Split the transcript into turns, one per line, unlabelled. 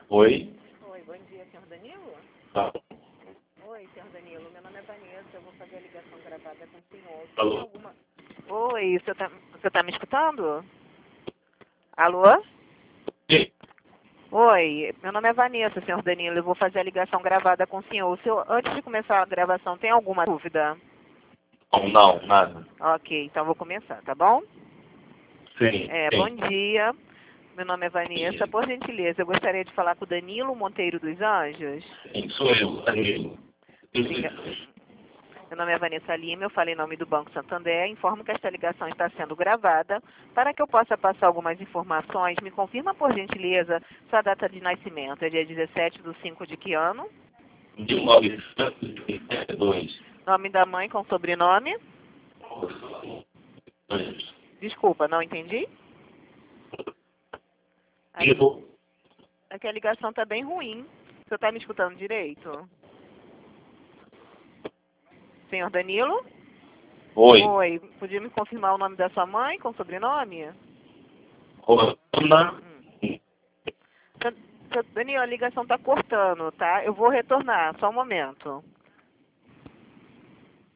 Oi?
Oi, bom dia, senhor Danilo?
Tá.
Oi, senhor Danilo, meu nome é Vanessa, eu vou fazer a ligação gravada com o senhor. Tem
Alô?
alguma... Oi, você tá me escutando? Alô?
Sim.
Oi, meu nome é Vanessa, senhor Danilo, eu vou fazer a ligação gravada com o senhor. Antes de começar a gravação, tem alguma dúvida?
Não, nada.
Ok, então vou começar, tá bom?
Sim,
Bom
sim.
dia, meu nome é Vanessa, por gentileza, eu gostaria de falar com o Danilo Monteiro dos Anjos.
Sim, sou eu, Danilo.
Obrigada. Meu nome é Vanessa Lima, eu falo em nome do Banco Santander. Informo que esta ligação está sendo gravada. Para que eu possa passar algumas informações, me confirma, por gentileza, sua data de nascimento. É dia 17/5 de que ano?
1932.
Nome da mãe com sobrenome? Desculpa, não entendi? Aqui,
Vivo.
aqui a ligação está bem ruim. Você está me escutando direito? Senhor Danilo?
Oi.
Oi, podia me confirmar o nome da sua mãe com sobrenome?
Rosana.
Danilo, a ligação está cortando, tá? Eu vou retornar, só um momento.